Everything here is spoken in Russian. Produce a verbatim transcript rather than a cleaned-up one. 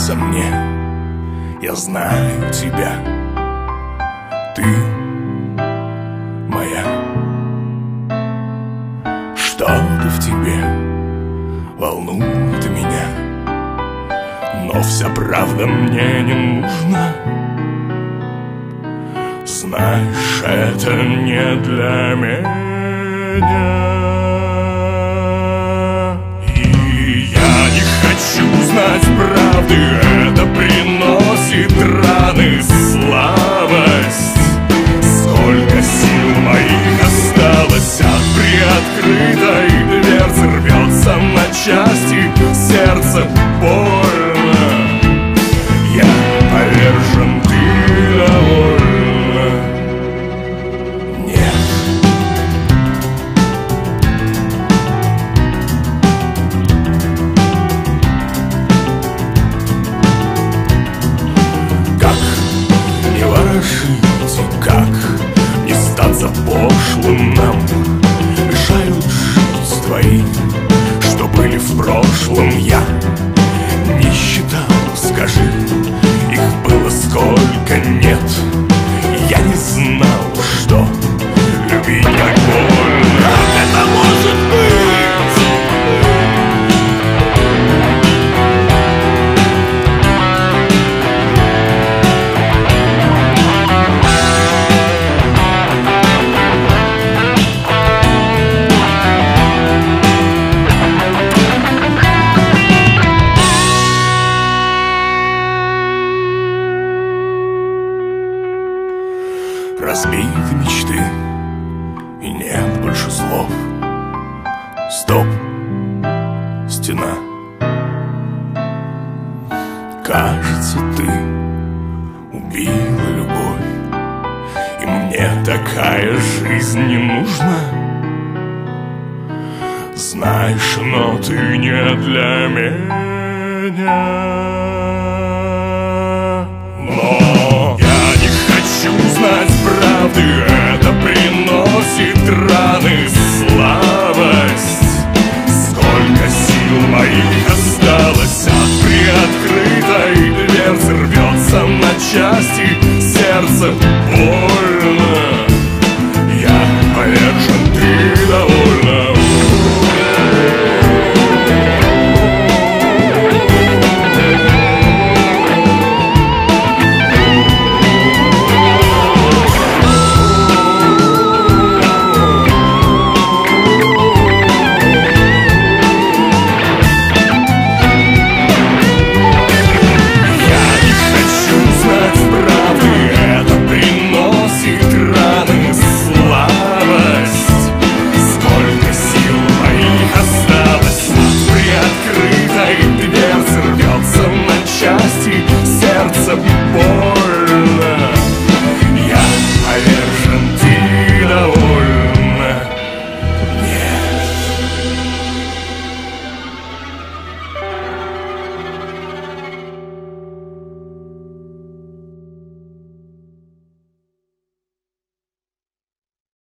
снится мне, я знаю тебя, ты моя. Что-то в тебе волнует меня, но вся правда мне не нужна. Знаешь, это не для меня. И я не хочу знать правды, это приносит раны, слабость. Сколько сил моих осталось от приоткрытой дверцы, рвется на части, сердце больно. Я повержен, ты довольна. Как не статься пошлым нам, мешают жить твои, что были в прошлом. Я не считал, скажи, их было сколько нет. Я не знал, что любить так больно. Как это может быть? Разбиты мечты, и нет больше слов. Стоп, стена. Кажется, ты убила любовь, и мне такая жизнь не нужна. Знаешь, но ты не для меня. Но я не хочу знать правды, это приносит раны, слабость. Сколько сил моих осталось от приоткрытой дверцы, рвется на части, сердце боль.